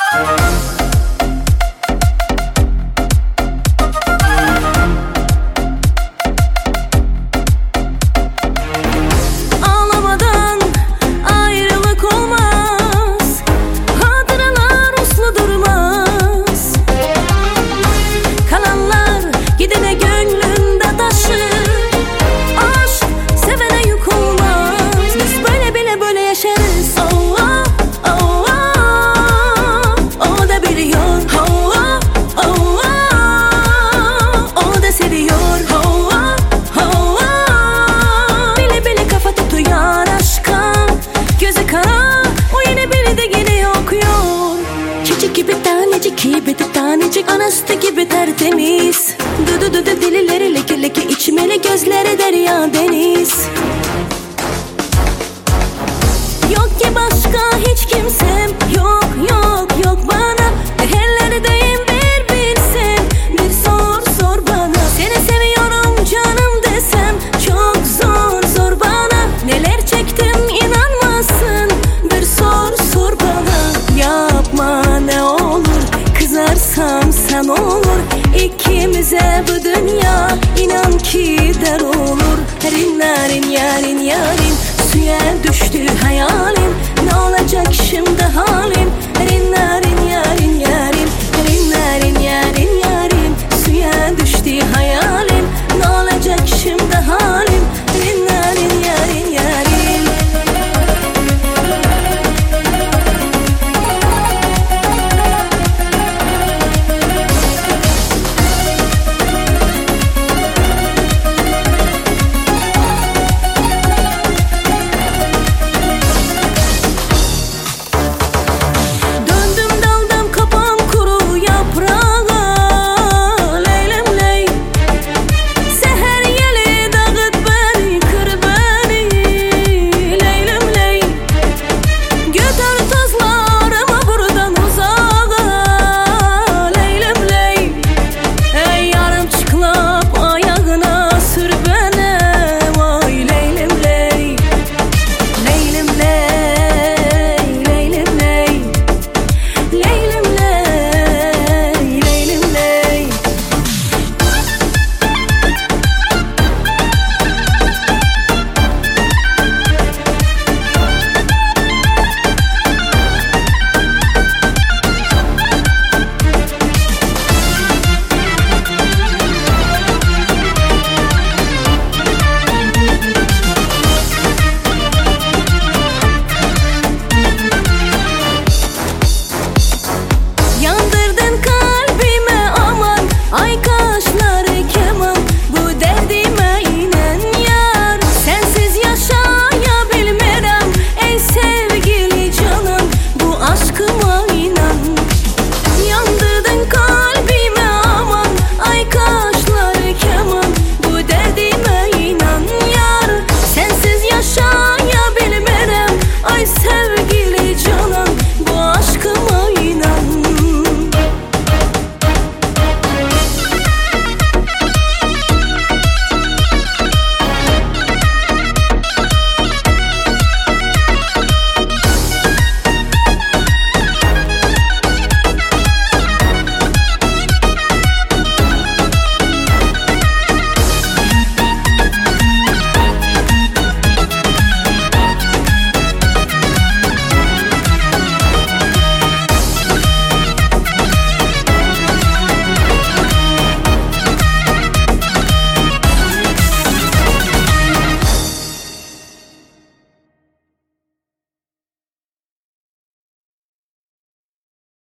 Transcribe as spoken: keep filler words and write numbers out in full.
Gibi de tanecik anası gibi tertemiz. Dudu dudu dilileri leke leke içmeli, gözleri derya deniz. Yok ki başka hiç kimsem, yok yok yok bana. Nerelerdeyim bir bilsen, bir sor sor bana. Seni seviyorum canım desem çok zor zor bana. Neler çektim inanmazsın, bir sor sor bana. Yapma ne olur, kızarsam sen olur. İkimize bu dünya inan ki der olur. Rin narin yarin yarin, suya düştü hayalim. Ne olacak şimdi halim?